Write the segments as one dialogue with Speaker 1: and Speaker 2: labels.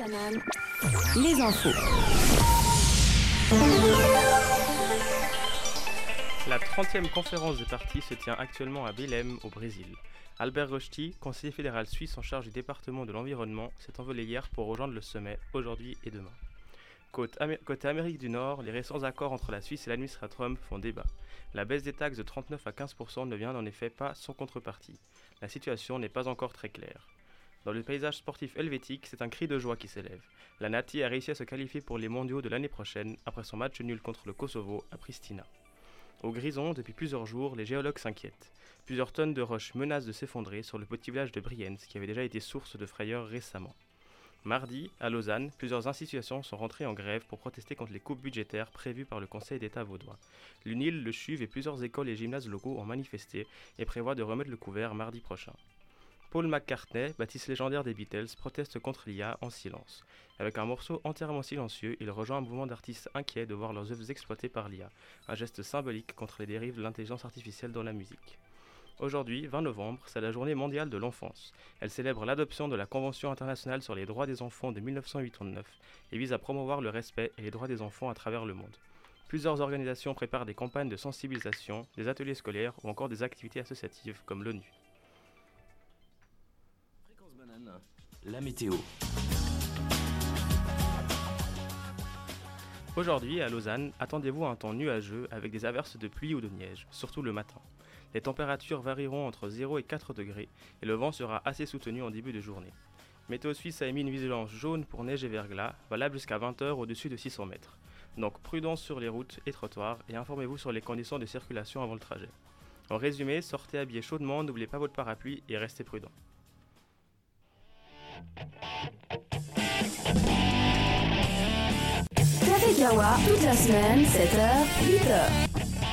Speaker 1: Banane, les infos.
Speaker 2: La 30e conférence des partis se tient actuellement à Belém, au Brésil. Albert Rösti, conseiller fédéral suisse en charge du département de l'environnement, s'est envolé hier pour rejoindre le sommet, aujourd'hui et demain. Côté Amérique du Nord, les récents accords entre la Suisse et l'administration Trump font débat. La baisse des taxes de 39 à 15% ne vient en effet pas sans contrepartie. La situation n'est pas encore très claire. Dans le paysage sportif helvétique, c'est un cri de joie qui s'élève. La Nati a réussi à se qualifier pour les mondiaux de l'année prochaine après son match nul contre le Kosovo à Pristina. Au Grison, depuis plusieurs jours, les géologues s'inquiètent. Plusieurs tonnes de roches menacent de s'effondrer sur le petit village de Brienz qui avait déjà été source de frayeur récemment. Mardi, à Lausanne, plusieurs institutions sont rentrées en grève pour protester contre les coupes budgétaires prévues par le Conseil d'État vaudois. L'UNIL, le CHUV et plusieurs écoles et gymnases locaux ont manifesté et prévoient de remettre le couvert mardi prochain. Paul McCartney, baptiste légendaire des Beatles, proteste contre l'IA en silence. Avec un morceau entièrement silencieux, il rejoint un mouvement d'artistes inquiets de voir leurs œuvres exploitées par l'IA, un geste symbolique contre les dérives de l'intelligence artificielle dans la musique. Aujourd'hui, 20 novembre, c'est la journée mondiale de l'enfance. Elle célèbre l'adoption de la Convention internationale sur les droits des enfants de 1989 et vise à promouvoir le respect et les droits des enfants à travers le monde. Plusieurs organisations préparent des campagnes de sensibilisation, des ateliers scolaires ou encore des activités associatives comme l'ONU.
Speaker 3: Fréquence banane, la météo.
Speaker 2: Aujourd'hui, à Lausanne, attendez-vous à un temps nuageux avec des averses de pluie ou de neige, surtout le matin. Les températures varieront entre 0 et 4 degrés et le vent sera assez soutenu en début de journée. Météo Suisse a émis une vigilance jaune pour neige et verglas, valable jusqu'à 20h au-dessus de 600 mètres. Donc prudence sur les routes et trottoirs et informez-vous sur les conditions de circulation avant le trajet. En résumé, sortez habillés chaudement, n'oubliez pas votre parapluie et restez prudents.
Speaker 1: Café Kawa, toute la semaine, 7h, 8h.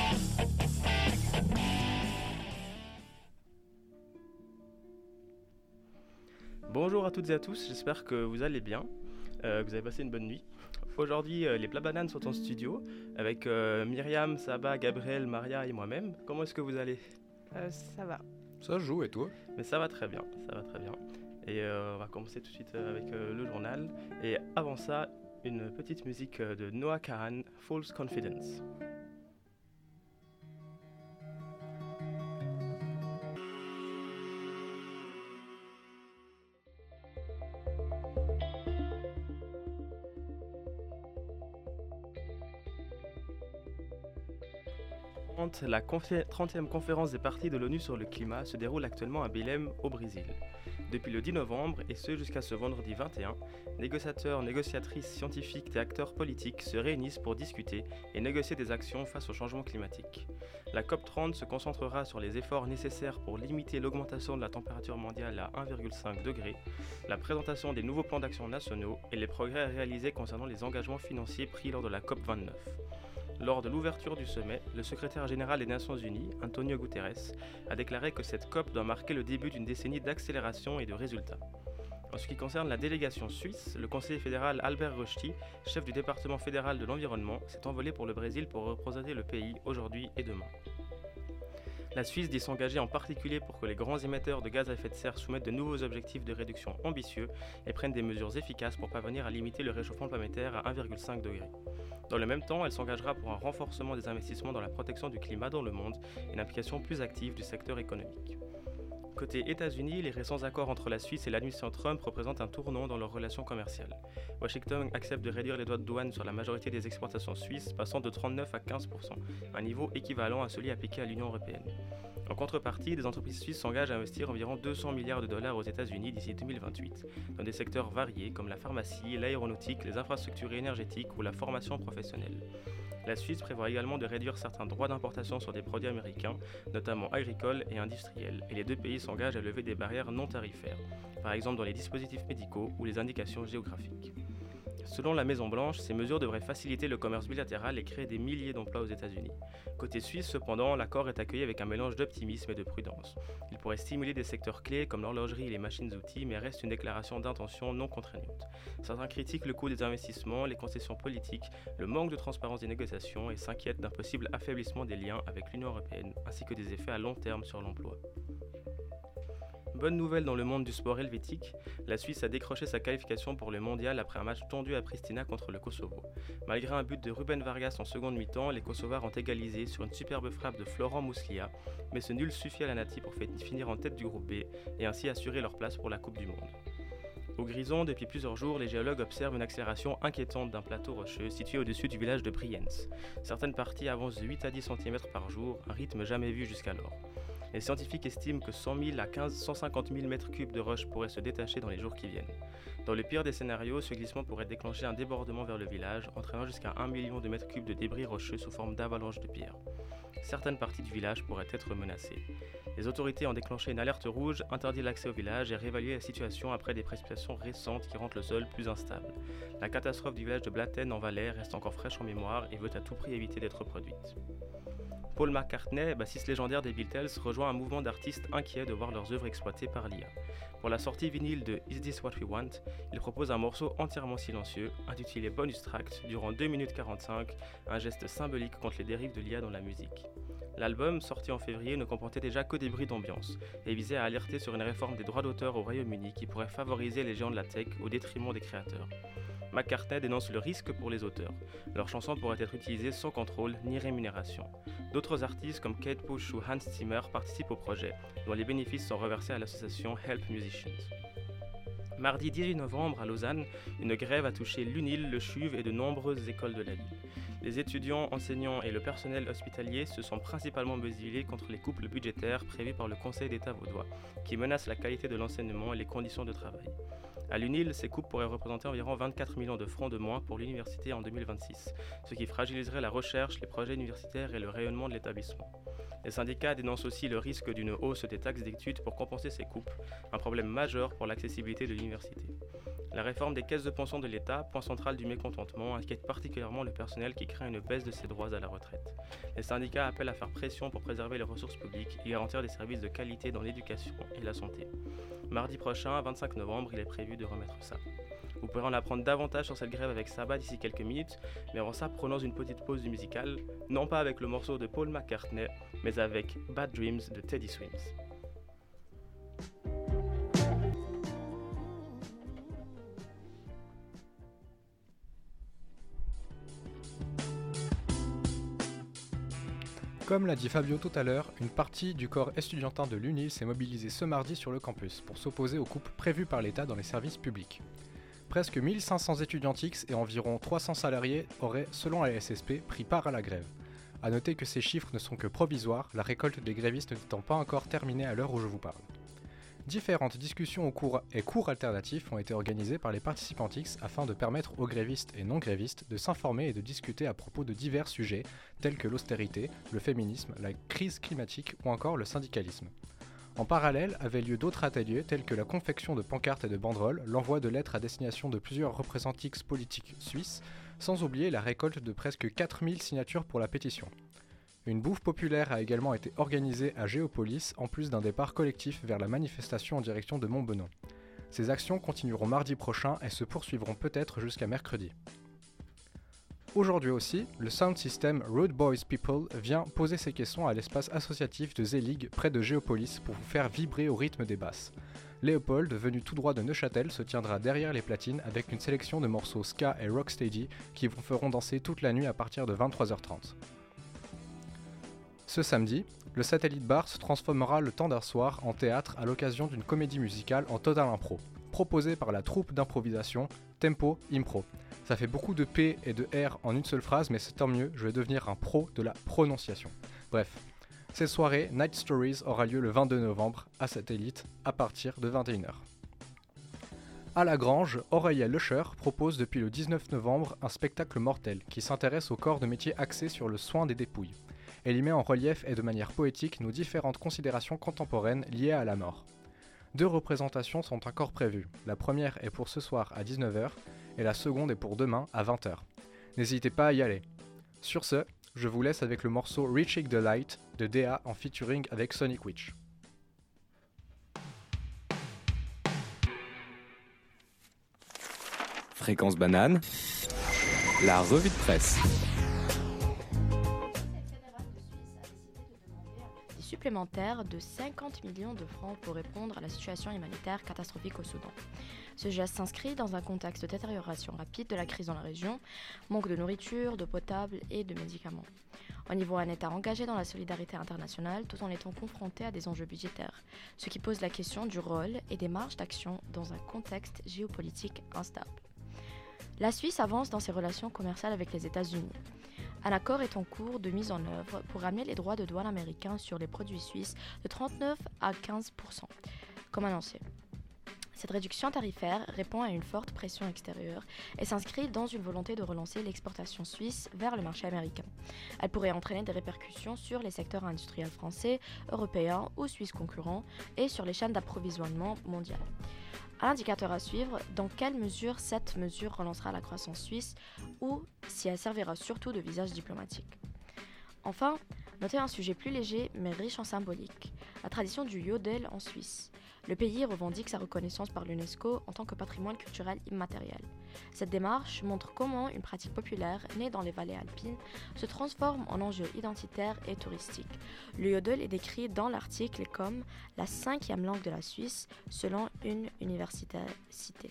Speaker 2: Bonjour à toutes et à tous, j'espère que vous allez bien, que vous avez passé une bonne nuit. Aujourd'hui, les Plats Bananes sont en studio avec Myriam, Saba, Gabriel, Maria et moi-même. Comment est-ce que vous allez ?
Speaker 4: Ça va.
Speaker 5: Ça joue, et toi ?
Speaker 2: Mais ça va très bien, ça va très bien. Et on va commencer tout de suite avec le journal. Et avant ça, une petite musique de Noah Kahan, False Confidence. La 30e conférence des parties de l'ONU sur le climat se déroule actuellement à Belém, au Brésil. Depuis le 10 novembre, et ce jusqu'à ce vendredi 21, négociateurs, négociatrices, scientifiques et acteurs politiques se réunissent pour discuter et négocier des actions face au changement climatique. La COP30 se concentrera sur les efforts nécessaires pour limiter l'augmentation de la température mondiale à 1,5 degré, la présentation des nouveaux plans d'action nationaux et les progrès réalisés concernant les engagements financiers pris lors de la COP29. Lors de l'ouverture du sommet, le secrétaire général des Nations Unies, Antonio Guterres, a déclaré que cette COP doit marquer le début d'une décennie d'accélération et de résultats. En ce qui concerne la délégation suisse, le conseiller fédéral Albert Rösti, chef du département fédéral de l'environnement, s'est envolé pour le Brésil pour représenter le pays aujourd'hui et demain. La Suisse dit s'engager en particulier pour que les grands émetteurs de gaz à effet de serre soumettent de nouveaux objectifs de réduction ambitieux et prennent des mesures efficaces pour parvenir à limiter le réchauffement planétaire à 1,5 degré. Dans le même temps, elle s'engagera pour un renforcement des investissements dans la protection du climat dans le monde et une implication plus active du secteur économique. Côté États-Unis, les récents accords entre la Suisse et l'administration Trump représentent un tournant dans leurs relations commerciales. Washington accepte de réduire les droits de douane sur la majorité des exportations suisses, passant de 39 à 15%, un niveau équivalent à celui appliqué à l'Union européenne. En contrepartie, des entreprises suisses s'engagent à investir environ 200 milliards de dollars aux États-Unis d'ici 2028, dans des secteurs variés comme la pharmacie, l'aéronautique, les infrastructures énergétiques ou la formation professionnelle. La Suisse prévoit également de réduire certains droits d'importation sur des produits américains, notamment agricoles et industriels, et les deux pays s'engagent à lever des barrières non tarifaires, par exemple dans les dispositifs médicaux ou les indications géographiques. Selon la Maison-Blanche, ces mesures devraient faciliter le commerce bilatéral et créer des milliers d'emplois aux États-Unis. Côté suisse, cependant, l'accord est accueilli avec un mélange d'optimisme et de prudence. Il pourrait stimuler des secteurs clés comme l'horlogerie et les machines-outils, mais reste une déclaration d'intention non contraignante. Certains critiquent le coût des investissements, les concessions politiques, le manque de transparence des négociations et s'inquiètent d'un possible affaiblissement des liens avec l'Union européenne, ainsi que des effets à long terme sur l'emploi. Bonne nouvelle dans le monde du sport helvétique, la Suisse a décroché sa qualification pour le mondial après un match tendu à Pristina contre le Kosovo. Malgré un but de Ruben Vargas en seconde mi-temps, les Kosovars ont égalisé sur une superbe frappe de Florent Mouslia, mais ce nul suffit à la Nati pour finir en tête du groupe B et ainsi assurer leur place pour la Coupe du Monde. Au Grison, depuis plusieurs jours, les géologues observent une accélération inquiétante d'un plateau rocheux situé au-dessus du village de Brienz. Certaines parties avancent de 8 à 10 cm par jour, un rythme jamais vu jusqu'alors. Les scientifiques estiment que 100 000 à 150 000 m3 de roches pourraient se détacher dans les jours qui viennent. Dans le pire des scénarios, ce glissement pourrait déclencher un débordement vers le village, entraînant jusqu'à 1 million de mètres cubes de débris rocheux sous forme d'avalanches de pierres. Certaines parties du village pourraient être menacées. Les autorités ont déclenché une alerte rouge, interdit l'accès au village et réévalué la situation après des précipitations récentes qui rendent le sol plus instable. La catastrophe du village de Blatten en Valais reste encore fraîche en mémoire et veut à tout prix éviter d'être reproduite. Paul McCartney, bassiste légendaire des Beatles, rejoint un mouvement d'artistes inquiets de voir leurs œuvres exploitées par l'IA. Pour la sortie vinyle de Is This What We Want, il propose un morceau entièrement silencieux, intitulé Bonus Tract, durant 2 minutes 45, un geste symbolique contre les dérives de l'IA dans la musique. L'album, sorti en février, ne comportait déjà que des bruits d'ambiance et visait à alerter sur une réforme des droits d'auteur au Royaume-Uni qui pourrait favoriser les géants de la tech au détriment des créateurs. McCartney dénonce le risque pour les auteurs. Leurs chansons pourraient être utilisées sans contrôle ni rémunération. D'autres artistes comme Kate Bush ou Hans Zimmer participent au projet, dont les bénéfices sont reversés à l'association Help Musicians. Mardi 18 novembre, à Lausanne, une grève a touché l'UNIL, le CHUV et de nombreuses écoles de la ville. Les étudiants, enseignants et le personnel hospitalier se sont principalement mobilisés contre les coupes budgétaires prévues par le Conseil d'État vaudois, qui menacent la qualité de l'enseignement et les conditions de travail. À l'UNIL, ces coupes pourraient représenter environ 24 millions de francs de moins pour l'université en 2026, ce qui fragiliserait la recherche, les projets universitaires et le rayonnement de l'établissement. Les syndicats dénoncent aussi le risque d'une hausse des taxes d'études pour compenser ces coupes, un problème majeur pour l'accessibilité de l'université. La réforme des caisses de pension de l'État, point central du mécontentement, inquiète particulièrement le personnel qui craint une baisse de ses droits à la retraite. Les syndicats appellent à faire pression pour préserver les ressources publiques et garantir des services de qualité dans l'éducation et la santé. Mardi prochain, 25 novembre, il est prévu de remettre ça. Vous pourrez en apprendre davantage sur cette grève avec Saba d'ici quelques minutes, mais avant ça, prenons une petite pause musicale, non pas avec le morceau de Paul McCartney, mais avec Bad Dreams de Teddy Swims.
Speaker 4: Comme l'a dit Fabio tout à l'heure, une partie du corps estudiantin de l'UNIL s'est mobilisée ce mardi sur le campus pour s'opposer aux coupes prévues par l'État dans les services publics. Presque 1500 étudiants X et environ 300 salariés auraient, selon la SSP, pris part à la grève. A noter que ces chiffres ne sont que provisoires, la récolte des grévistes n'étant pas encore terminée à l'heure où je vous parle. Différentes discussions et cours alternatifs ont été organisés par les participants X afin de permettre aux grévistes et non-grévistes de s'informer et de discuter à propos de divers sujets tels que l'austérité, le féminisme, la crise climatique ou encore le syndicalisme. En parallèle avaient lieu d'autres ateliers tels que la confection de pancartes et de banderoles, l'envoi de lettres à destination de plusieurs représentants X politiques suisses, sans oublier la récolte de presque 4000 signatures pour la pétition. Une bouffe populaire a également été organisée à Géopolis, en plus d'un départ collectif vers la manifestation en direction de Montbenon. Ces actions continueront mardi prochain et se poursuivront peut-être jusqu'à mercredi. Aujourd'hui aussi, le sound system Road Boys People vient poser ses questions à l'espace associatif de Zelig près de Géopolis pour vous faire vibrer au rythme des basses. Léopold, venu tout droit de Neuchâtel, se tiendra derrière les platines avec une sélection de morceaux ska et rocksteady qui vous feront danser toute la nuit à partir de 23h30. Ce samedi, le Satellite Bar se transformera le temps d'un soir en théâtre à l'occasion d'une comédie musicale en total impro, proposée par la troupe d'improvisation Tempo Impro. Ça fait beaucoup de P et de R en une seule phrase, mais c'est tant mieux, je vais devenir un pro de la prononciation. Bref, cette soirée Night Stories aura lieu le 22 novembre à Satellite à partir de 21h. À la Grange, Aurélia Lecher propose depuis le 19 novembre un spectacle mortel qui s'intéresse au corps de métier axé sur le soin des dépouilles. Elle y met en relief et de manière poétique nos différentes considérations contemporaines liées à la mort. 2 représentations sont encore prévues. La première est pour ce soir à 19h et la seconde est pour demain à 20h. N'hésitez pas à y aller. Sur ce, je vous laisse avec le morceau Reaching the Light de DA en featuring avec Sonic Witch.
Speaker 3: Fréquence banane, la revue de presse.
Speaker 5: supplémentaire de 50 millions de francs pour répondre à la situation humanitaire catastrophique au Soudan. Ce geste s'inscrit dans un contexte de détérioration rapide de la crise dans la région, manque de nourriture, d'eau potable et de médicaments. On y voit un État engagé dans la solidarité internationale tout en étant confronté à des enjeux budgétaires, ce qui pose la question du rôle et des marges d'action dans un contexte géopolitique instable. La Suisse avance dans ses relations commerciales avec les États-Unis. Un accord est en cours de mise en œuvre pour ramener les droits de douane américains sur les produits suisses de 39 à 15%, comme annoncé. Cette réduction tarifaire répond à une forte pression extérieure et s'inscrit dans une volonté de relancer l'exportation suisse vers le marché américain. Elle pourrait entraîner des répercussions sur les secteurs industriels français, européens ou suisses concurrents et sur les chaînes d'approvisionnement mondiales. Un indicateur à suivre, dans quelle mesure cette mesure relancera la croissance suisse ou si elle servira surtout de visage diplomatique. Enfin, notez un sujet plus léger mais riche en symbolique, la tradition du yodel en Suisse. Le pays revendique sa reconnaissance par l'UNESCO en tant que patrimoine culturel immatériel. Cette démarche montre comment une pratique populaire née dans les vallées alpines se transforme en enjeu identitaire et touristique. Le yodel est décrit dans l'article comme la 5e langue de la Suisse selon une université citée.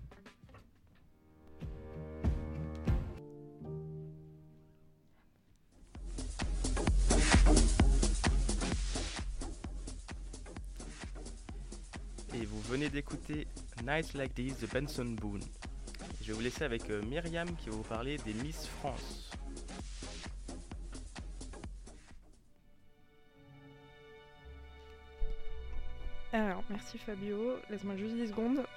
Speaker 2: Et vous venez d'écouter Nights Like These de Benson Boone. Je vais vous laisser avec Myriam qui va vous parler des Miss France.
Speaker 6: Alors, merci Fabio. Laisse-moi juste 10 secondes.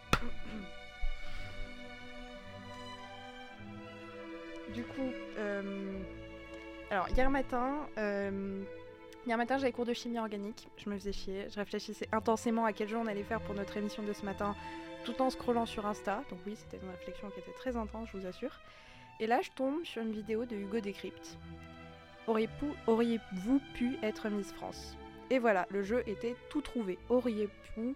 Speaker 6: Du coup, alors hier matin, j'avais cours de chimie organique. Je me faisais chier. Je réfléchissais intensément à quel jeu on allait faire pour notre émission de ce matin, tout en scrollant sur Insta. Donc oui, c'était une réflexion qui était très intense, je vous assure. Et là, je tombe sur une vidéo de Hugo Décrypte. Auriez-vous pu être Miss France ? Et voilà, le jeu était tout trouvé. Auriez-vous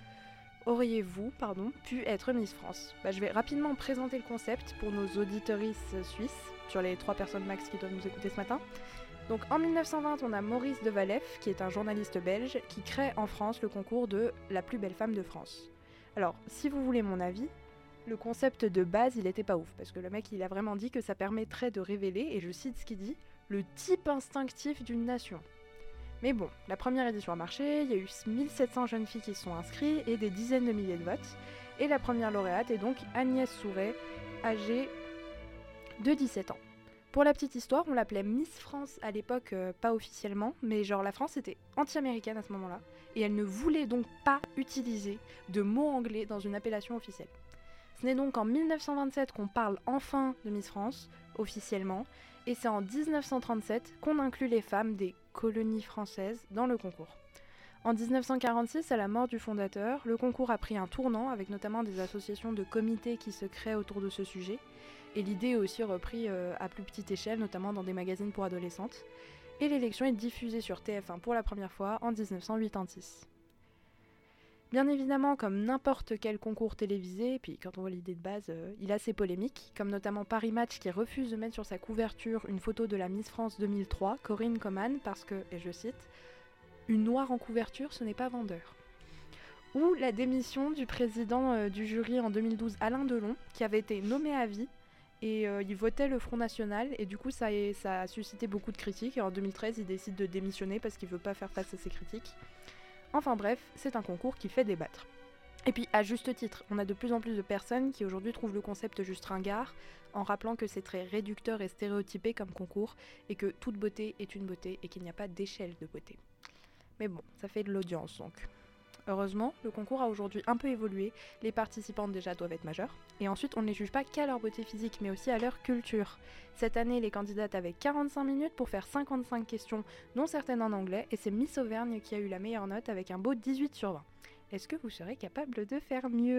Speaker 6: pu être Miss France ? Je vais rapidement présenter le concept pour nos auditorices suisses, sur les 3 personnes max qui doivent nous écouter ce matin. Donc en 1920, on a Maurice de Valef, qui est un journaliste belge, qui crée en France le concours de la plus belle femme de France. Alors, si vous voulez mon avis, le concept de base, il était pas ouf, parce que le mec, il a vraiment dit que ça permettrait de révéler, et je cite ce qu'il dit, le type instinctif d'une nation. Mais bon, la première édition a marché, il y a eu 1700 jeunes filles qui se sont inscrites et des dizaines de milliers de votes. Et la première lauréate est donc Agnès Souret, âgée de 17 ans. Pour la petite histoire, on l'appelait Miss France à l'époque, pas officiellement, mais genre la France était anti-américaine à ce moment-là, et elle ne voulait donc pas utiliser de mots anglais dans une appellation officielle. Ce n'est donc en 1927 qu'on parle enfin de Miss France, officiellement, et c'est en 1937 qu'on inclut les femmes des colonies françaises dans le concours. En 1946, à la mort du fondateur, le concours a pris un tournant avec notamment des associations de comités qui se créent autour de ce sujet, et l'idée est aussi reprise à plus petite échelle, notamment dans des magazines pour adolescentes, et l'élection est diffusée sur TF1 pour la première fois en 1986. Bien évidemment, comme n'importe quel concours télévisé, puis quand on voit l'idée de base, il a ses polémiques, comme notamment Paris Match qui refuse de mettre sur sa couverture une photo de la Miss France 2003, Corinne Coman, parce que, et je cite, « Une noire en couverture, ce n'est pas vendeur ». Ou la démission du président du jury en 2012, Alain Delon, qui avait été nommé à vie, et il votait le Front National, et du coup ça a suscité beaucoup de critiques, et en 2013 il décide de démissionner parce qu'il veut pas faire face à ces critiques. Enfin bref, c'est un concours qui fait débattre. Et puis à juste titre, on a de plus en plus de personnes qui aujourd'hui trouvent le concept juste ringard, en rappelant que c'est très réducteur et stéréotypé comme concours, et que toute beauté est une beauté, et qu'il n'y a pas d'échelle de beauté. Mais bon, ça fait de l'audience donc. Heureusement, le concours a aujourd'hui un peu évolué, les participantes déjà doivent être majeures, et ensuite on ne les juge pas qu'à leur beauté physique, mais aussi à leur culture. Cette année, les candidates avaient 45 minutes pour faire 55 questions, dont certaines en anglais, et c'est Miss Auvergne qui a eu la meilleure note avec un beau 18 sur 20. Est-ce que vous serez capable de faire mieux ?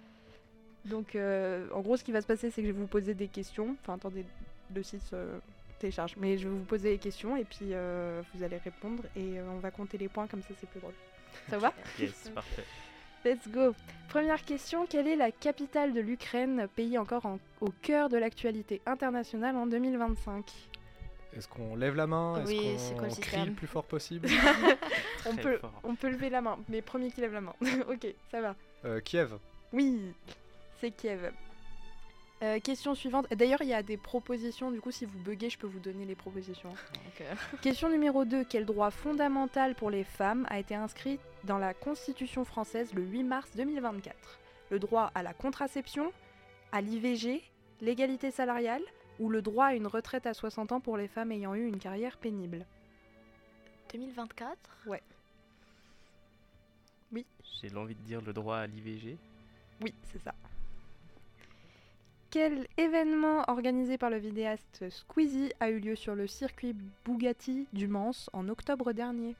Speaker 6: Donc en gros ce qui va se passer, c'est que je vais vous poser des questions, enfin attendez, le site se télécharge, mais je vais vous poser des questions, et puis vous allez répondre, et on va compter les points, comme ça c'est plus drôle. Ça va ?
Speaker 2: Yes, parfait.
Speaker 6: Let's go. Première question, quelle est la capitale de l'Ukraine, pays encore au cœur de l'actualité internationale en 2025 ?
Speaker 4: Est-ce qu'on lève la main?
Speaker 5: Oui,
Speaker 4: Est-ce
Speaker 5: c'est
Speaker 4: qu'on
Speaker 5: quoi le
Speaker 4: crie
Speaker 5: système
Speaker 4: le plus fort possible?
Speaker 2: Très fort.
Speaker 6: On peut lever la main, mais premier qui lève la main. Ok, ça va.
Speaker 4: Kiev.
Speaker 6: Oui, c'est Kiev. Question suivante. D'ailleurs, il y a des propositions. Du coup, si vous buguez, je peux vous donner les propositions.
Speaker 5: Donc,
Speaker 6: Question numéro 2. Quel droit fondamental pour les femmes a été inscrit dans la Constitution française le 8 mars 2024? Le droit à la contraception, à l'IVG, l'égalité salariale ou le droit à une retraite à 60 ans pour les femmes ayant eu une carrière pénible?
Speaker 5: 2024
Speaker 2: J'ai l'envie de dire le droit à l'IVG.
Speaker 6: Oui, c'est ça. Quel événement organisé par le vidéaste Squeezie a eu lieu sur le circuit Bugatti du Mans en octobre dernier?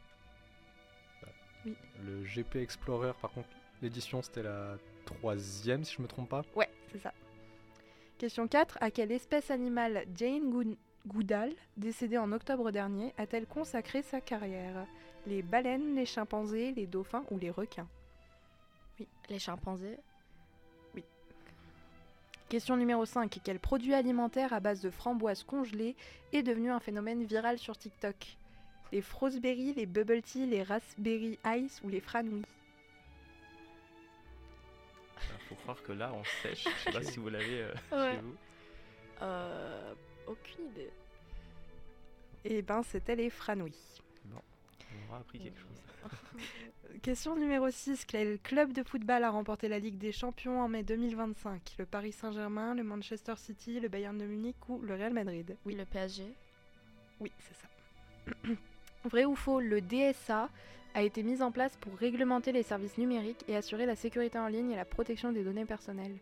Speaker 4: Le GP Explorer, par contre, l'édition c'était la 3e si je me trompe pas.
Speaker 6: Ouais, c'est ça. Question 4. À quelle espèce animale Jane Goodall, décédée en octobre dernier, a-t-elle consacré sa carrière? Les baleines, les chimpanzés, les dauphins ou les requins?
Speaker 5: Les chimpanzés.
Speaker 6: Question numéro 5. Quel produit alimentaire à base de framboises congelées est devenu un phénomène viral sur TikTok? Les Frosberry, les Bubble Tea, les Raspberry Ice ou les Franouilles?
Speaker 2: Faut croire que là, on sèche. Je sais pas si vous l'avez
Speaker 5: Ouais.
Speaker 2: chez vous.
Speaker 5: Aucune idée.
Speaker 6: Eh ben, c'était les Franouilles.
Speaker 2: On aura appris quelque chose.
Speaker 6: Question numéro 6. Quel club de football a remporté la Ligue des Champions en mai 2025? Le Paris Saint-Germain, le Manchester City, le Bayern de Munich ou le Real Madrid?
Speaker 5: Oui, le PSG.
Speaker 6: Oui, c'est ça. Vrai ou faux, le DSA a été mis en place pour réglementer les services numériques et assurer la sécurité en ligne et la protection des données personnelles.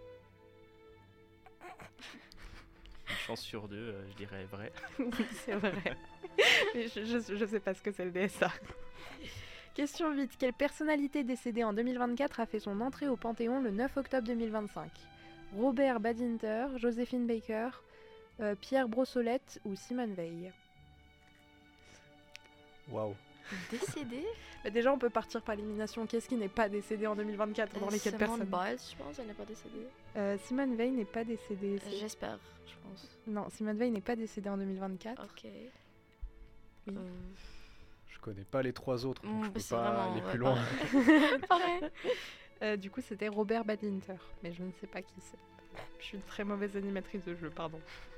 Speaker 2: Une chance sur deux, je dirais vrai.
Speaker 6: Oui, c'est vrai. Mais je sais pas ce que c'est le DSA. Question 8. Quelle personnalité décédée en 2024 a fait son entrée au Panthéon le 9 octobre 2025? Robert Badinter, Joséphine Baker, Pierre Brossolette ou Simone Veil?
Speaker 4: Waouh.
Speaker 5: Décédé
Speaker 6: Déjà, on peut partir par élimination. Qu'est-ce qui n'est pas décédé en 2024 dans les 4
Speaker 5: Simone
Speaker 6: personnes?
Speaker 5: Biles, je pense, elle n'est pas décédée.
Speaker 6: Simone Veil n'est pas décédée.
Speaker 5: J'espère, je pense.
Speaker 6: Non, Simone Veil n'est pas décédée en 2024.
Speaker 5: Ok.
Speaker 6: Oui.
Speaker 4: Je connais pas les 3 autres, donc je peux
Speaker 5: c'est
Speaker 4: pas
Speaker 5: vraiment,
Speaker 4: aller
Speaker 5: ouais,
Speaker 4: plus loin.
Speaker 5: Pareil.
Speaker 6: Du coup, c'était Robert Badinter, mais je ne sais pas qui c'est. Je suis une très mauvaise animatrice de jeu, pardon.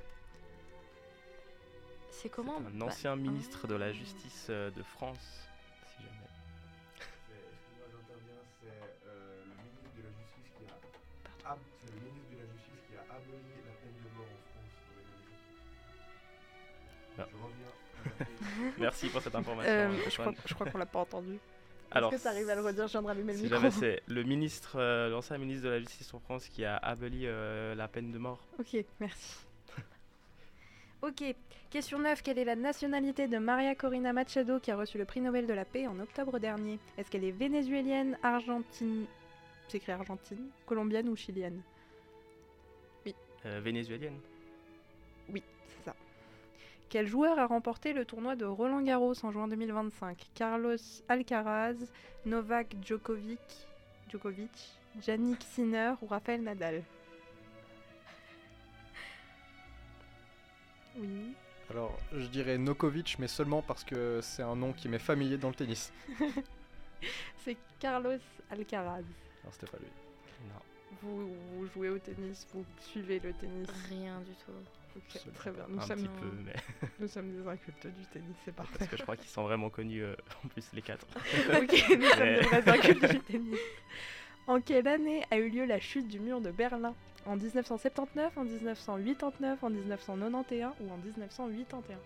Speaker 5: C'est comment
Speaker 2: Un ancien ministre de la Justice de France, si jamais.
Speaker 7: Excuse-moi, j'interviens, c'est le ministre de la Justice c'est le ministre de la Justice qui a aboli la peine de mort en France dans les années 70.
Speaker 2: Ah.
Speaker 7: Je reviens.
Speaker 2: Merci pour cette information.
Speaker 6: Je crois qu'on l'a pas entendu.
Speaker 2: Alors,
Speaker 6: Est-ce que tu arrives à le redire? Je viens de rallumer le
Speaker 2: si
Speaker 6: micro.
Speaker 2: jamais c'est le ministre, l'ancien ministre de la Justice en France qui a aboli la peine de mort.
Speaker 6: Ok, merci. Ok, question 9. Quelle est la nationalité de Maria Corina Machado qui a reçu le prix Nobel de la paix en octobre dernier? Est-ce qu'elle est vénézuélienne, argentine, c'est écrit argentine, colombienne ou chilienne?
Speaker 2: Vénézuélienne.
Speaker 6: Oui, c'est ça. Quel joueur a remporté le tournoi de Roland-Garros en juin 2025? Carlos Alcaraz, Novak Djokovic, Jannik Sinner ou Rafael Nadal? Oui.
Speaker 4: Alors, je dirais Nokovic, mais seulement parce que c'est un nom qui m'est familier dans le tennis.
Speaker 6: C'est Carlos Alcaraz.
Speaker 4: Non, c'était pas lui.
Speaker 2: Non.
Speaker 6: Vous jouez au tennis, vous suivez le tennis.
Speaker 5: Rien du tout.
Speaker 6: Ok,
Speaker 4: Absolument
Speaker 6: très bien.
Speaker 2: Un
Speaker 6: Nous sommes,
Speaker 2: petit peu, mais
Speaker 6: nous sommes des incultes du tennis, c'est parfait.
Speaker 2: parce que je crois qu'ils sont vraiment connus en plus les 4.
Speaker 6: Ok, nous sommes des vrais incultes du tennis. En quelle année a eu lieu la chute du mur de Berlin? En 1979, en 1989, en 1991 ou en 1981?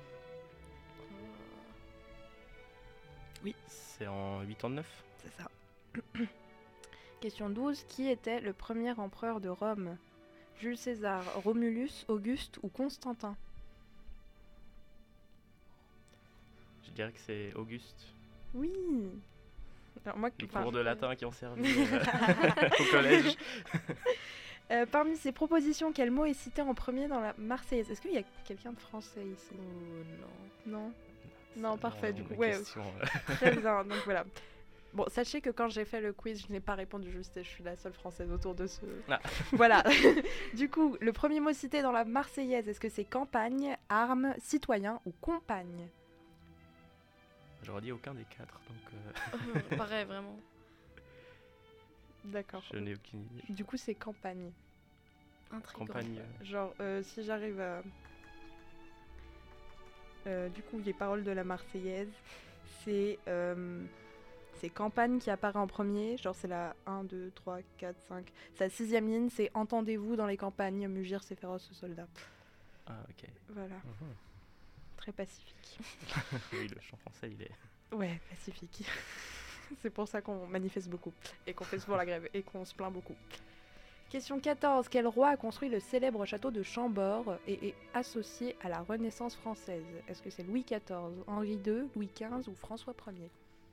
Speaker 2: Oui, c'est en 89.
Speaker 6: C'est ça. Question 12. Qui était le premier empereur de Rome? Jules César, Romulus, Auguste ou Constantin?
Speaker 2: Je dirais que c'est Auguste.
Speaker 6: Oui. Alors moi,
Speaker 2: Les
Speaker 6: enfin,
Speaker 2: cours de latin qui ont servi au collège.
Speaker 6: Parmi ces propositions, quel mot est cité en premier dans la Marseillaise? Est-ce qu'il y a quelqu'un de français ici?
Speaker 5: Oh non.
Speaker 6: Non. Non, parfait, du coup,
Speaker 2: mes
Speaker 6: ouais.
Speaker 2: questions,
Speaker 6: Très bien, donc voilà. Bon, sachez que quand j'ai fait le quiz, je n'ai pas répondu juste et je suis la seule française autour de ce...
Speaker 2: Ah.
Speaker 6: Voilà. Du coup, le premier mot cité dans la Marseillaise, est-ce que c'est campagne, arme, citoyen ou compagne?
Speaker 2: J'aurais dit aucun des 4, donc
Speaker 5: Pareil, vraiment.
Speaker 6: D'accord.
Speaker 2: je n'ai aucune idée.
Speaker 6: Du coup, c'est campagne.
Speaker 5: Intriguant.
Speaker 2: Campagne.
Speaker 6: Genre, si j'arrive à... du coup, les paroles de la Marseillaise, c'est campagne qui apparaît en premier, genre c'est la 1, 2, 3, 4, 5. Sa 6e ligne, c'est « Entendez-vous dans les campagnes mugir ces féroces soldats
Speaker 2: Ah, ok. ».
Speaker 6: Voilà, très pacifique.
Speaker 2: Oui, le chant français, il est.
Speaker 6: Ouais, pacifique. C'est pour ça qu'on manifeste beaucoup, et qu'on fait souvent la grève, et qu'on se plaint beaucoup. Question 14. Quel roi a construit le célèbre château de Chambord et est associé à la Renaissance française? Est-ce que c'est Louis XIV, Henri II, Louis XV ou François Ier?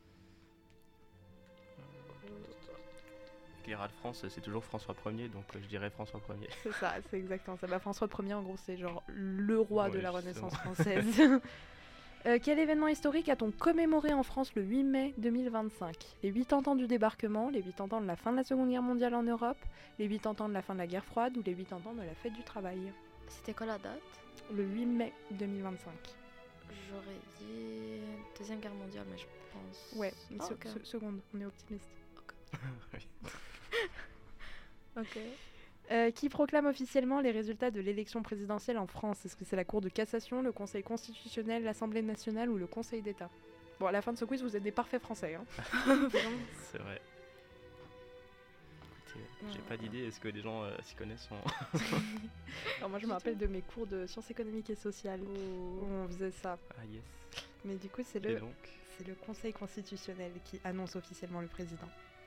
Speaker 2: L'éclairat de France, c'est toujours François Ier, donc je dirais François Ier.
Speaker 6: C'est ça, c'est exactement ça. Bah, François Ier, en gros, c'est genre le roi de
Speaker 2: Ouais,
Speaker 6: la
Speaker 2: justement.
Speaker 6: Renaissance française. Quel événement historique a-t-on commémoré en France le 8 mai 2025? Les 80 ans du débarquement, les 80 ans de la fin de la Seconde Guerre mondiale en Europe, les 80 ans de la fin de la guerre froide ou les 80 ans de la fête du travail?
Speaker 5: C'était quoi la date?
Speaker 6: Le 8 mai 2025.
Speaker 5: J'aurais dit Deuxième Guerre mondiale, mais je pense...
Speaker 6: Ouais,
Speaker 5: Ah, ok.
Speaker 6: seconde, on est optimiste.
Speaker 2: Oui.
Speaker 5: Ok.
Speaker 6: Qui proclame officiellement les résultats de l'élection présidentielle en France? Est-ce que c'est la Cour de cassation, le Conseil constitutionnel, l'Assemblée nationale ou le Conseil d'État? Bon, à la fin de ce quiz, vous êtes des parfaits français. Hein.
Speaker 2: C'est vrai. Écoutez, j'ai
Speaker 5: Non.
Speaker 2: pas d'idée, est-ce que les gens s'y connaissent
Speaker 6: Alors moi, je me rappelle de mes cours de sciences économiques et sociales où on faisait ça.
Speaker 2: Ah yes.
Speaker 6: Mais du coup, c'est
Speaker 2: Et
Speaker 6: le
Speaker 2: donc
Speaker 6: Conseil constitutionnel qui annonce officiellement le président.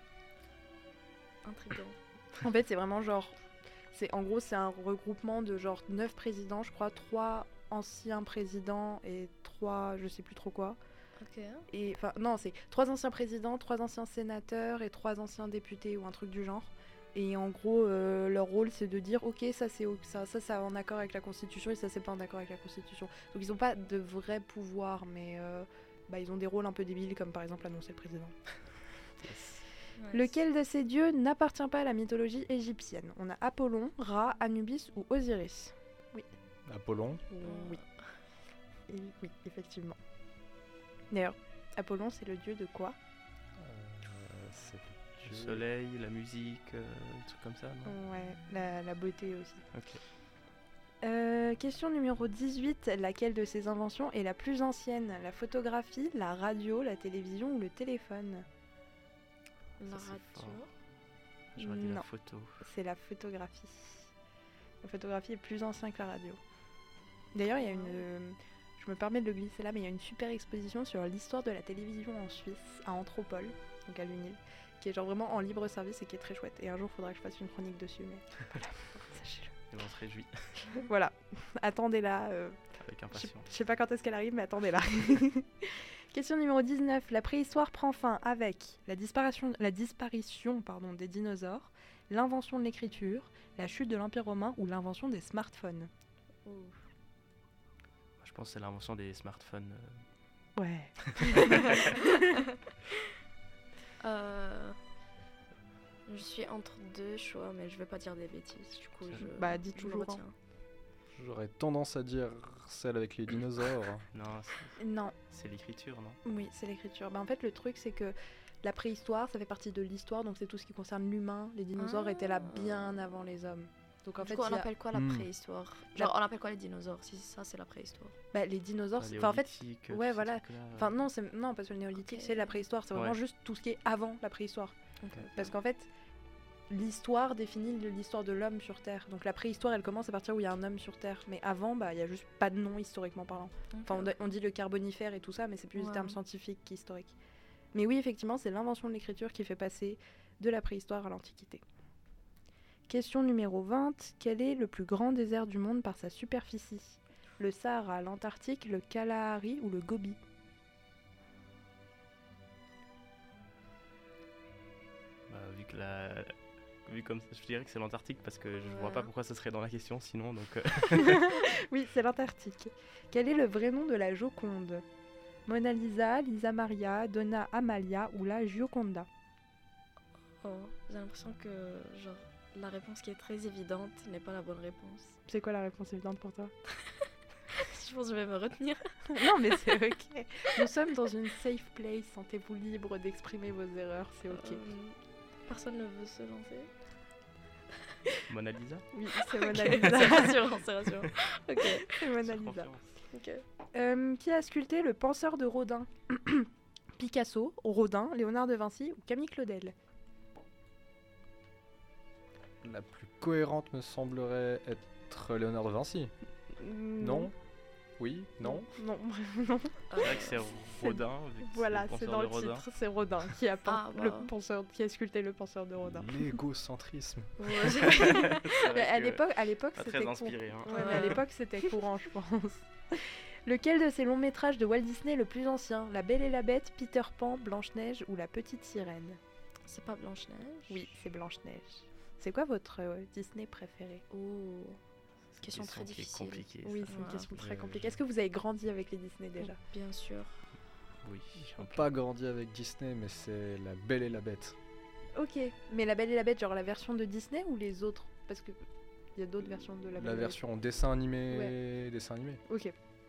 Speaker 5: Intriguant.
Speaker 6: En fait, c'est vraiment genre... En gros, c'est un regroupement de genre 9 présidents, je crois, 3 anciens présidents et 3, je sais plus trop quoi.
Speaker 5: Ok.
Speaker 6: Et enfin, non, c'est 3 anciens présidents, 3 anciens sénateurs et 3 anciens députés ou un truc du genre. Et en gros, leur rôle, c'est de dire, ok, ça c'est en accord avec la Constitution et ça c'est pas en accord avec la Constitution. Donc ils ont pas de vrai pouvoir, mais ils ont des rôles un peu débiles, comme par exemple annoncer le président.
Speaker 2: yes.
Speaker 5: Ouais,
Speaker 6: Lequel de ces dieux n'appartient pas à la mythologie égyptienne? On a Apollon, Ra, Anubis ou Osiris?
Speaker 4: Apollon.
Speaker 6: Oui. Oui, effectivement. D'ailleurs, Apollon, c'est le dieu de quoi?
Speaker 4: C'est
Speaker 2: Le
Speaker 4: le dieu.
Speaker 2: soleil, la musique, des trucs comme ça, non
Speaker 6: Ouais, la beauté aussi.
Speaker 2: Ok.
Speaker 6: Question numéro 18. Laquelle de ces inventions est la plus ancienne? La photographie, la radio, la télévision ou le téléphone?
Speaker 5: La
Speaker 2: Ça, c'est
Speaker 5: radio.
Speaker 2: fort. J'aurais dit
Speaker 6: Non.
Speaker 2: la photo.
Speaker 6: C'est la photographie. La photographie est plus ancienne que la radio. D'ailleurs, il y a une... Je me permets de le glisser là, mais il y a une super exposition sur l'histoire de la télévision en Suisse, à Anthropole, donc à l'UNIL, qui est genre vraiment en libre service et qui est très chouette. Et un jour, il faudra que je fasse une chronique dessus, mais voilà, sachez-le.
Speaker 2: Et on se réjouit
Speaker 6: Voilà, attendez-la.
Speaker 2: avec
Speaker 6: Je
Speaker 2: impatience.
Speaker 6: sais pas quand est-ce qu'elle arrive, mais attendez-la. Question numéro 19. La préhistoire prend fin avec la disparition des dinosaures, l'invention de l'écriture, la chute de l'Empire romain ou l'invention des smartphones.
Speaker 2: Je pense que c'est l'invention des smartphones.
Speaker 6: Ouais.
Speaker 5: Je suis entre deux choix, mais je vais pas dire des bêtises. Du coup,
Speaker 6: Bah, dis
Speaker 5: je me
Speaker 6: toujours, hein.
Speaker 5: retiens.
Speaker 4: J'aurais tendance à dire celle avec les dinosaures.
Speaker 2: Non,
Speaker 6: Non,
Speaker 2: c'est l'écriture, non
Speaker 6: oui, c'est l'écriture. Bah, en fait, le truc, c'est que la préhistoire, ça fait partie de l'histoire, donc c'est tout ce qui concerne l'humain. Les dinosaures étaient là bien avant les hommes. Donc en
Speaker 5: Du
Speaker 6: fait,
Speaker 5: coup, on
Speaker 6: il y a-
Speaker 5: appelle quoi la préhistoire? Genre, on appelle quoi les dinosaures? Si ça, c'est la préhistoire.
Speaker 6: bah, les dinosaures,
Speaker 2: Pas
Speaker 6: enfin en fait,
Speaker 2: néolithique,
Speaker 6: ouais,
Speaker 2: tous ces
Speaker 6: voilà.
Speaker 2: trucs-là.
Speaker 6: enfin non, parce que le néolithique,
Speaker 5: Ok.
Speaker 6: c'est la préhistoire. C'est vraiment
Speaker 2: Ouais.
Speaker 6: juste tout ce qui est avant la préhistoire.
Speaker 5: Ok.
Speaker 6: Parce qu'en fait, l'histoire définit l'histoire de l'homme sur Terre. Donc la préhistoire, elle commence à partir où il y a un homme sur Terre. Mais avant, bah, il y a juste pas de nom historiquement parlant. Enfin, on dit le carbonifère et tout ça, mais c'est plus des
Speaker 5: Ouais.
Speaker 6: termes scientifiques qu'historiques. Mais oui, effectivement, c'est l'invention de l'écriture qui fait passer de la préhistoire à l'Antiquité. Question numéro 20. Quel est le plus grand désert du monde par sa superficie? Le Sahara, l'Antarctique, le Kalahari ou le Gobi?
Speaker 2: Bah, vu comme ça, je dirais que c'est l'Antarctique parce que je vois
Speaker 5: Ouais.
Speaker 2: pas pourquoi ça serait dans la question sinon. Donc
Speaker 6: Oui, c'est l'Antarctique. Quel est le vrai nom de la Joconde? Mona Lisa, Lisa Maria, Donna Amalia ou la Gioconda.
Speaker 5: Oh, j'ai l'impression que genre la réponse qui est très évidente n'est pas la bonne réponse.
Speaker 6: C'est quoi la réponse évidente pour toi?
Speaker 5: Je pense que je vais me retenir.
Speaker 6: Non mais c'est ok. Nous sommes dans une safe place, sentez-vous libre d'exprimer vos erreurs, c'est ok.
Speaker 5: Personne ne veut se lancer.
Speaker 2: Mona Lisa.
Speaker 6: Oui, c'est Mona
Speaker 5: Ok,
Speaker 6: Lisa.
Speaker 5: c'est rassurant, c'est rassurant. Ok.
Speaker 6: C'est Mona
Speaker 2: Sur
Speaker 6: Lisa.
Speaker 2: confiance.
Speaker 5: Ok.
Speaker 6: Qui a sculpté le penseur de Rodin? Picasso, Rodin, Léonard de Vinci ou Camille Claudel?
Speaker 4: La plus cohérente me semblerait être Léonard de Vinci. Non? Oui? Non?
Speaker 6: Non.
Speaker 2: C'est vrai que c'est Rodin. vu que
Speaker 6: Voilà,
Speaker 2: c'est
Speaker 6: c'est
Speaker 2: le
Speaker 6: dans le
Speaker 2: penseur de Rodin.
Speaker 6: titre, c'est Rodin qui a peint
Speaker 5: Ah, bah.
Speaker 6: le penseur, qui a sculpté le penseur de Rodin.
Speaker 4: L'égocentrisme.
Speaker 5: Ouais,
Speaker 2: C'est vrai
Speaker 6: Mais à
Speaker 2: que
Speaker 6: l'époque,
Speaker 2: pas
Speaker 6: c'était
Speaker 2: très inspiré. Hein.
Speaker 6: Ouais, mais à l'époque, c'était courant, je pense. Lequel de ces longs métrages de Walt Disney est le plus ancien? La Belle et la Bête, Peter Pan, Blanche-Neige ou La Petite Sirène?
Speaker 5: c'est pas Blanche-Neige?
Speaker 6: Oui, c'est Blanche-Neige. C'est quoi votre Disney préféré?
Speaker 5: Oh.
Speaker 2: C'est
Speaker 5: Question
Speaker 2: une
Speaker 5: très
Speaker 2: qui est
Speaker 5: difficile.
Speaker 2: compliquée.
Speaker 6: Oui,
Speaker 2: ça.
Speaker 6: c'est une
Speaker 5: Ouais.
Speaker 6: question très
Speaker 4: Ouais,
Speaker 6: compliquée. Est-ce que vous avez grandi avec les Disney déjà?
Speaker 5: Bien sûr.
Speaker 2: Oui.
Speaker 4: J'ai pas grandi avec Disney, mais c'est La Belle et la Bête.
Speaker 6: Ok, mais La Belle et la Bête, genre la version de Disney ou les autres? Parce que il y a d'autres versions de La Belle et
Speaker 4: La
Speaker 6: la Bête.
Speaker 4: version dessin animé. Dessin animé.
Speaker 6: Ok.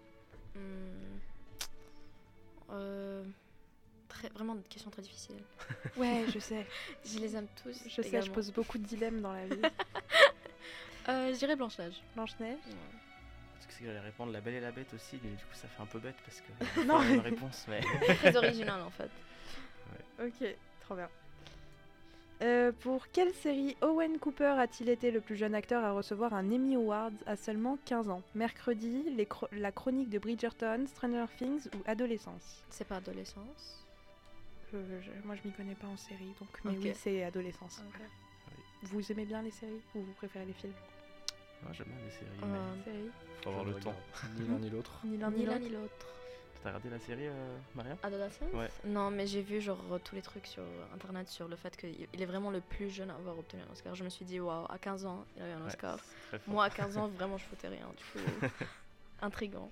Speaker 5: Vraiment une question très difficile.
Speaker 6: Ouais, je sais.
Speaker 5: Je les aime tous.
Speaker 6: Je sais, je
Speaker 5: également.
Speaker 6: pose beaucoup de dilemmes dans la vie.
Speaker 5: Je dirais Blanche-Neige.
Speaker 6: Blanche-Neige?
Speaker 2: Parce que j'allais répondre La Belle et la Bête aussi, mais du coup ça fait un peu bête parce que
Speaker 6: Non.
Speaker 2: pas la même réponse. Mais...
Speaker 5: Très original en fait.
Speaker 6: Ok, trop bien. Pour quelle série Owen Cooper a-t-il été le plus jeune acteur à recevoir un Emmy Award à seulement 15 ans? Mercredi, La Chronique de Bridgerton, Stranger Things ou Adolescence?
Speaker 5: C'est pas adolescence.
Speaker 6: Moi, je m'y connais pas en série, donc mais
Speaker 5: Ok.
Speaker 6: oui, c'est Adolescence.
Speaker 5: Ok.
Speaker 6: Vous aimez bien les séries ou vous préférez les films?
Speaker 2: Moi j'aime bien les séries,
Speaker 5: Euh,
Speaker 2: mais faut avoir
Speaker 4: Je
Speaker 2: le
Speaker 4: ne
Speaker 2: temps.
Speaker 4: regarde Ni l'un ni l'autre.
Speaker 6: Ni l'un
Speaker 5: Ni l'un ni l'autre.
Speaker 2: T'as regardé la série, Maria?
Speaker 5: Adolescence?
Speaker 2: Ouais.
Speaker 5: Non, mais j'ai vu genre tous les trucs sur internet sur le fait qu'il est vraiment le plus jeune à avoir obtenu un Oscar. Je me suis dit, waouh, à 15 ans, il a eu un
Speaker 2: Ouais,
Speaker 5: Oscar.
Speaker 2: c'est très fort.
Speaker 5: Moi, à 15 ans, vraiment, je foutais rien. Du coup, intriguant.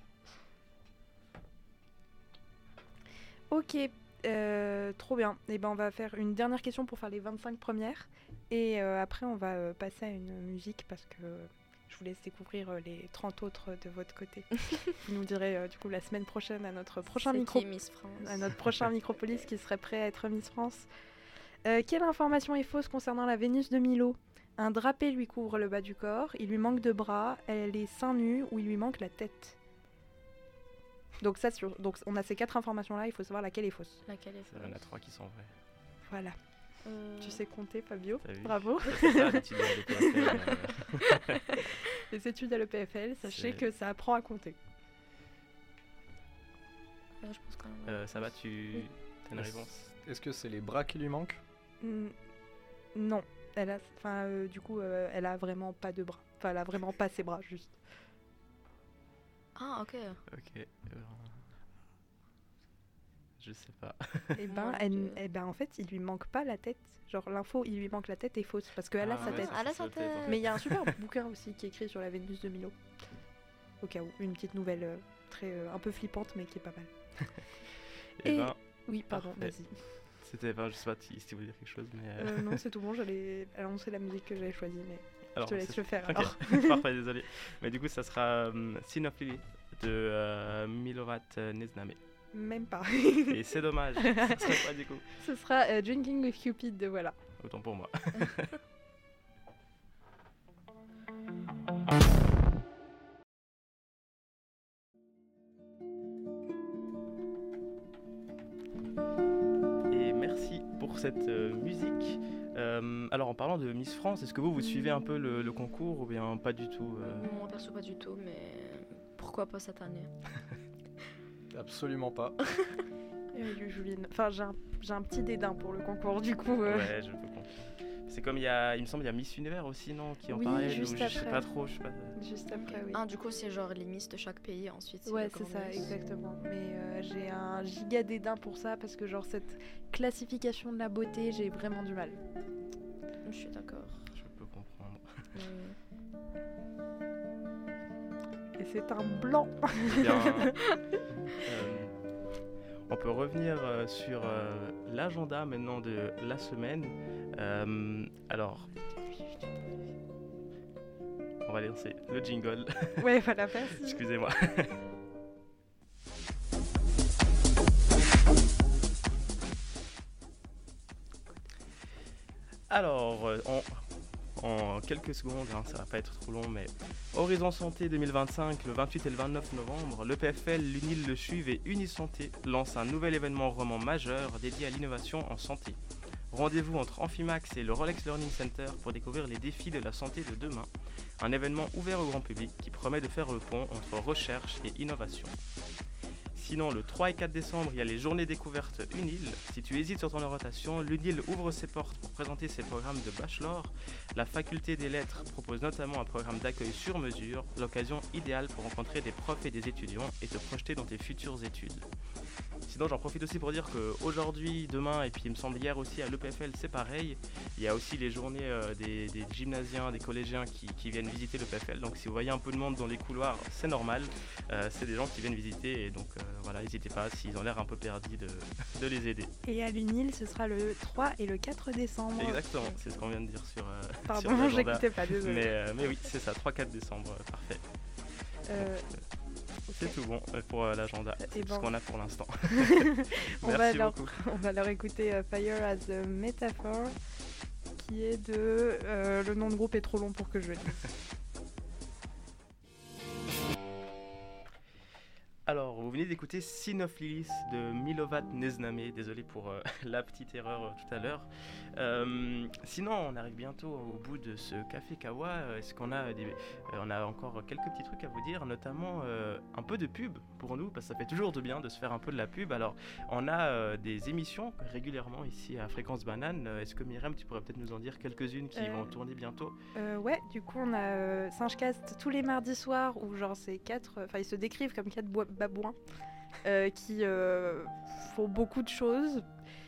Speaker 6: Ok, trop bien. Et ben on va faire une dernière question pour faire les 25 premières. Et après, on va passer à une musique parce que je vous laisse découvrir les 30 autres de votre côté. Vous nous direz du coup la semaine prochaine à notre prochain
Speaker 5: C'est
Speaker 6: micro.
Speaker 5: qui, Miss France?
Speaker 6: À notre prochain Micropolis qui serait prêt à être Miss France. Quelle information est fausse concernant la Vénus de Milo? Un drapé lui couvre le bas du corps, il lui manque de bras, elle est seins nus ou il lui manque la tête. Donc, donc on a ces 4 informations-là, il faut savoir laquelle est fausse.
Speaker 5: Laquelle est
Speaker 2: Il y en a
Speaker 5: fausse?
Speaker 2: 3 qui sont vraies.
Speaker 6: Voilà. Tu sais compter, Fabio.
Speaker 2: T'as vu?
Speaker 6: Bravo.
Speaker 2: C'est ça l'étude de l'EPFL,
Speaker 6: Les études à l'EPFL, sachez
Speaker 2: C'est-
Speaker 6: que ça apprend à compter.
Speaker 5: Je pense quand même.
Speaker 2: ça va, tu as une réponse?
Speaker 4: Est-ce que c'est les bras qui lui manquent?
Speaker 6: Non, elle a, du coup, elle a vraiment pas de bras. Enfin, elle a vraiment pas ses bras, juste.
Speaker 5: Ah, ok.
Speaker 2: Ok. Je sais pas.
Speaker 6: Et
Speaker 5: Mon Dieu.
Speaker 6: en fait, il lui manque pas la tête. Genre, l'info, il lui manque la tête est fausse parce qu'elle a
Speaker 2: Ah
Speaker 6: sa
Speaker 2: ouais,
Speaker 6: tête.
Speaker 2: ça
Speaker 5: Elle a
Speaker 2: s'est
Speaker 5: sa
Speaker 2: sauté,
Speaker 5: tête.
Speaker 2: donc.
Speaker 6: Mais il y a un super bouquin aussi qui est écrit sur la Vénus de Milo. Au cas où, une petite nouvelle un peu flippante, mais qui est pas mal.
Speaker 2: Et
Speaker 6: Et-
Speaker 2: ben,
Speaker 6: Oui, pardon,
Speaker 2: Parfait.
Speaker 6: vas-y.
Speaker 2: c'était, enfin, je sais pas si tu voulais dire quelque chose, mais.
Speaker 6: Non, c'est tout bon, j'allais annoncer la musique que j'avais choisie, mais
Speaker 2: alors,
Speaker 6: je te laisse
Speaker 2: c'est-
Speaker 6: le faire.
Speaker 2: Ok,
Speaker 6: Alors.
Speaker 2: parfait, désolé. Mais du coup, ça sera Sin of Lily de Milorad Nezname.
Speaker 6: Même pas.
Speaker 2: Et c'est dommage. Ça serait pas du coup.
Speaker 6: Ce sera Drinking with Cupid de voilà.
Speaker 2: Autant pour moi. Et merci pour cette musique. Alors en parlant de Miss France, est-ce que vous suivez un peu le concours ou bien pas du tout
Speaker 5: Moi perso pas du tout, mais pourquoi pas cette année?
Speaker 4: Absolument pas.
Speaker 6: Juline. Enfin, j'ai un petit dédain pour le concours, du coup.
Speaker 2: Ouais, je peux comprendre. C'est comme il me semble, il y a Miss Univers aussi, non, qui en
Speaker 6: Oui,
Speaker 2: parlait.
Speaker 6: juste
Speaker 2: ou je sais
Speaker 6: après.
Speaker 2: pas trop, je sais pas.
Speaker 6: Juste après, oui.
Speaker 5: Ah, du coup, c'est genre les Miss de chaque pays ensuite.
Speaker 6: Ouais,
Speaker 5: le
Speaker 6: c'est ça,
Speaker 5: Congress.
Speaker 6: exactement. Mais j'ai un giga dédain pour ça parce que, genre, cette classification de la beauté, j'ai vraiment du mal.
Speaker 5: Je suis d'accord.
Speaker 2: Je peux comprendre.
Speaker 6: Et c'est un blanc.
Speaker 2: Eh bien, On peut revenir sur l'agenda maintenant de la semaine. Alors, on va lancer le jingle.
Speaker 6: Ouais, voilà, merci.
Speaker 2: Excusez-moi. Alors, en quelques secondes, ça va pas être trop long, mais Horizon Santé 2025, le 28 et le 29 novembre, le PFL, l'UNIL, le CHUV et Unisanté lancent un nouvel événement roman majeur dédié à l'innovation en santé. Rendez-vous entre Amphimax et le Rolex Learning Center pour découvrir les défis de la santé de demain. Un événement ouvert au grand public qui promet de faire le pont entre recherche et innovation. Sinon, le 3 et 4 décembre, il y a les journées découvertes UNIL. Si tu hésites sur ton orientation, l'UNIL ouvre ses portes pour présenter ses programmes de bachelor. La faculté des lettres propose notamment un programme d'accueil sur mesure, l'occasion idéale pour rencontrer des profs et des étudiants et te projeter dans tes futures études. Sinon, j'en profite aussi pour dire qu'aujourd'hui, demain et puis il me semble hier aussi à l'EPFL, c'est pareil. Il y a aussi les journées des gymnasiens, des collégiens qui viennent visiter l'EPFL. Donc si vous voyez un peu de monde dans les couloirs, c'est normal. C'est des gens qui viennent visiter et donc voilà, n'hésitez pas, s'ils ont l'air un peu perdus, de les aider.
Speaker 6: Et à l'UNIL, ce sera le 3 et le 4 décembre.
Speaker 2: Exactement, c'est ce qu'on vient de dire sur
Speaker 6: Pardon,
Speaker 2: sur
Speaker 6: je n'écoutais pas, désolé.
Speaker 2: Mais oui, c'est ça, 3-4 décembre, parfait. C'est tout bon pour l'agenda, c'est tout ce qu'on a pour l'instant. Merci beaucoup.
Speaker 6: On va leur écouter Fire as a Metaphor, qui est de... le nom de groupe est trop long pour que je le dise.
Speaker 2: Alors, vous venez d'écouter Sin of Lilith de Milovat Nezname, désolé pour la petite erreur tout à l'heure. Sinon, on arrive bientôt au bout de ce Café Kawa. Est-ce qu'on a on a encore quelques petits trucs à vous dire, notamment un peu de pub pour nous, parce que ça fait toujours de bien de se faire un peu de la pub. Alors, on a des émissions régulièrement ici à Fréquence Banane. Est-ce que Myriam, tu pourrais peut-être nous en dire quelques-unes qui vont tourner bientôt?
Speaker 6: Ouais, du coup, on a Singecast tous les mardis soirs, où genre c'est ils se décrivent comme 4 babouins qui font beaucoup de choses.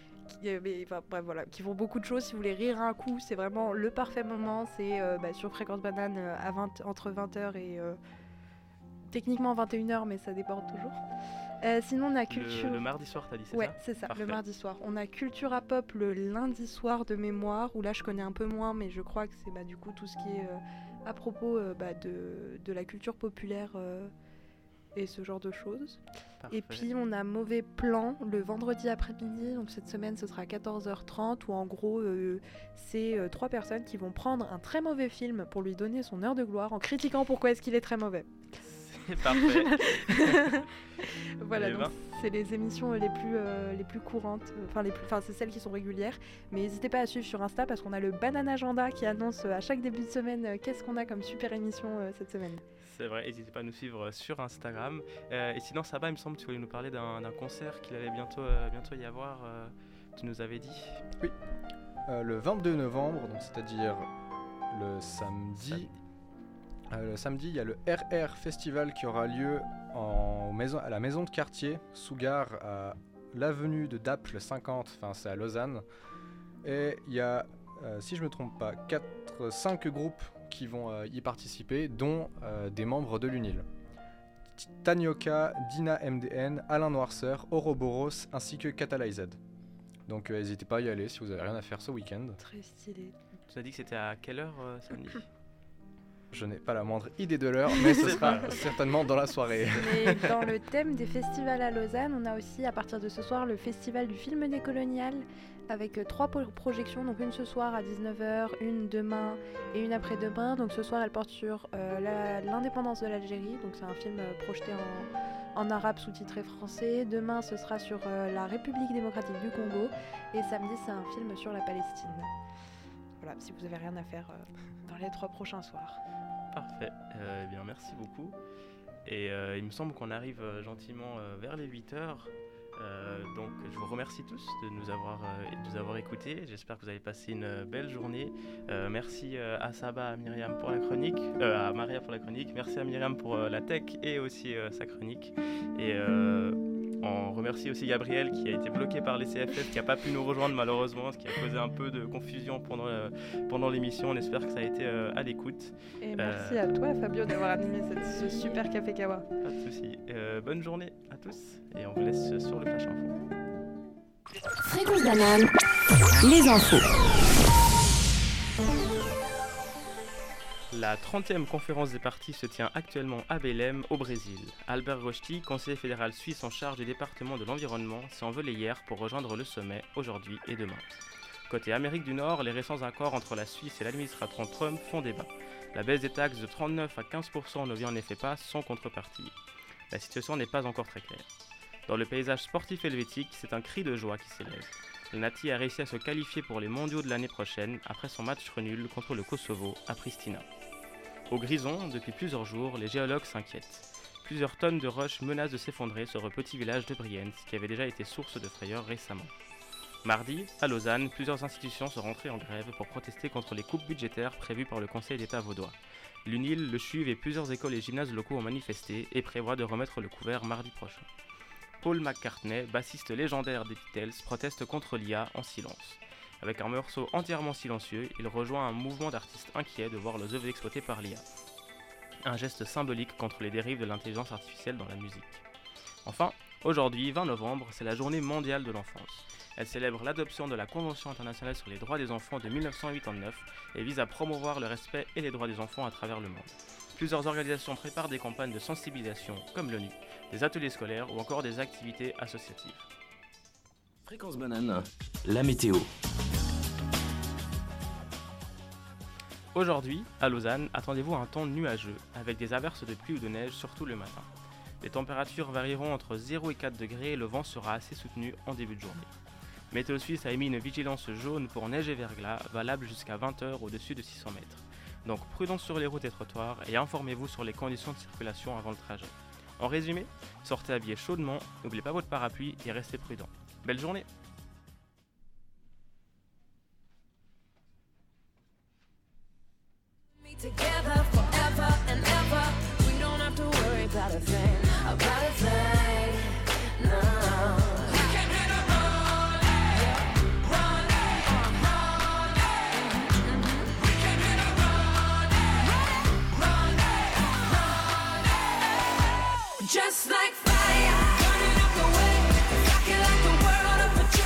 Speaker 6: Qui font beaucoup de choses. Si vous voulez rire un coup, c'est vraiment le parfait moment. C'est sur Fréquence Banane entre 20h et techniquement 21h, mais ça déborde toujours. Sinon, on a Culture...
Speaker 2: Le mardi soir, t'as dit, c'est
Speaker 6: ça?
Speaker 2: ça?
Speaker 6: Ouais, c'est ça,
Speaker 2: Parfait.
Speaker 6: le mardi soir. On a Cultura Pop le lundi soir de mémoire, où là, je connais un peu moins, mais je crois que c'est du coup tout ce qui est à propos de la culture populaire et ce genre de choses.
Speaker 2: Parfait.
Speaker 6: Et puis on a Mauvais Plan le vendredi après-midi, donc cette semaine ce sera à 14h30, où en gros c'est 3 personnes qui vont prendre un très mauvais film pour lui donner son heure de gloire en critiquant pourquoi est-ce qu'il est très mauvais.
Speaker 2: C'est parfait.
Speaker 6: Voilà, donc c'est les émissions les plus courantes, c'est celles qui sont régulières, mais n'hésitez pas à suivre sur Insta parce qu'on a le Banana Agenda qui annonce à chaque début de semaine qu'est-ce qu'on a comme super émission cette semaine.
Speaker 2: C'est vrai, n'hésitez pas à nous suivre sur Instagram. Et sinon, Saba, il me semble que tu voulais nous parler d'un concert qu'il allait bientôt y avoir. Tu nous avais dit.
Speaker 4: Oui, le 22 novembre, donc c'est-à-dire le samedi. Le samedi, il y a le RR Festival qui aura lieu à la maison de quartier, sous gare à l'avenue de Naples 50, enfin c'est à Lausanne. Et il y a, si je ne me trompe pas, 5 groupes qui vont y participer, dont des membres de l'UNIL. Tanioka, Dina MDN, Alain Noirceur, Ouroboros ainsi que Catalyzed. Donc n'hésitez pas à y aller si vous n'avez rien à faire ce week-end.
Speaker 6: Très stylé.
Speaker 2: Tu as dit que c'était à quelle heure samedi?
Speaker 4: Je n'ai pas la moindre idée de l'heure, mais ce sera certainement dans la soirée.
Speaker 6: Mais dans le thème des festivals à Lausanne, on a aussi à partir de ce soir le festival du film décolonial avec 3 projections, donc une ce soir à 19h, une demain et une après-demain. Donc ce soir elle porte sur l'indépendance de l'Algérie, donc c'est un film projeté en arabe sous-titré français. Demain ce sera sur la République démocratique du Congo et samedi c'est un film sur la Palestine. Voilà, si vous n'avez rien à faire dans les 3 prochains soirs.
Speaker 2: Parfait, eh bien merci beaucoup. Et il me semble qu'on arrive gentiment vers les 8h. Donc je vous remercie tous de nous avoir écoutés. J'espère que vous avez passé une belle journée. Merci à Saba, à Myriam pour la chronique, à Maria pour la chronique. Merci à Myriam pour la tech et aussi sa chronique. Et On remercie aussi Gabriel qui a été bloqué par les CFF, qui n'a pas pu nous rejoindre malheureusement, ce qui a causé un peu de confusion pendant l'émission. On espère que ça a été à l'écoute.
Speaker 6: Et merci à toi Fabio d'avoir animé ce super Café Kawa.
Speaker 2: Pas de soucis. Bonne journée à tous et on vous laisse sur le Flash Info.
Speaker 1: Fréquence banane, les infos.
Speaker 2: La 30e conférence des partis se tient actuellement à Belém, au Brésil. Albert Rosti, conseiller fédéral suisse en charge du département de l'environnement, s'est envolé hier pour rejoindre le sommet aujourd'hui et demain. Côté Amérique du Nord, les récents accords entre la Suisse et l'administration Trump font débat. La baisse des taxes de 39 à 15% ne vient en effet pas sans contrepartie. La situation n'est pas encore très claire. Dans le paysage sportif helvétique, c'est un cri de joie qui s'élève. Le Nati a réussi à se qualifier pour les mondiaux de l'année prochaine après son match nul contre le Kosovo à Pristina. Au Grison, depuis plusieurs jours, les géologues s'inquiètent. Plusieurs tonnes de roches menacent de s'effondrer sur le petit village de Brienz, qui avait déjà été source de frayeur récemment. Mardi, à Lausanne, plusieurs institutions sont rentrées en grève pour protester contre les coupes budgétaires prévues par le Conseil d'État vaudois. L'UNIL, le CHUV et plusieurs écoles et gymnases locaux ont manifesté et prévoient de remettre le couvert mardi prochain. Paul McCartney, bassiste légendaire des Beatles, proteste contre l'IA en silence. Avec un morceau entièrement silencieux, il rejoint un mouvement d'artistes inquiets de voir leurs œuvres exploitées par l'IA. Un geste symbolique contre les dérives de l'intelligence artificielle dans la musique. Enfin, aujourd'hui, 20 novembre, c'est la journée mondiale de l'enfance. Elle célèbre l'adoption de la Convention internationale sur les droits des enfants de 1989 et vise à promouvoir le respect et les droits des enfants à travers le monde. Plusieurs organisations préparent des campagnes de sensibilisation, comme l'ONU, des ateliers scolaires ou encore des activités associatives.
Speaker 8: Fréquence banane, la météo.
Speaker 2: Aujourd'hui, à Lausanne, attendez-vous un temps nuageux, avec des averses de pluie ou de neige, surtout le matin. Les températures varieront entre 0 et 4 degrés et le vent sera assez soutenu en début de journée. Météo Suisse a émis une vigilance jaune pour neige et verglas, valable jusqu'à 20h au-dessus de 600 mètres. Donc prudence sur les routes et trottoirs et informez-vous sur les conditions de circulation avant le trajet. En résumé, sortez habillé chaudement, n'oubliez pas votre parapluie et restez prudent. Belle journée!
Speaker 9: Together forever and ever, we don't have to worry about a thing, no. We can hit a run, we can hit a run, just like fire.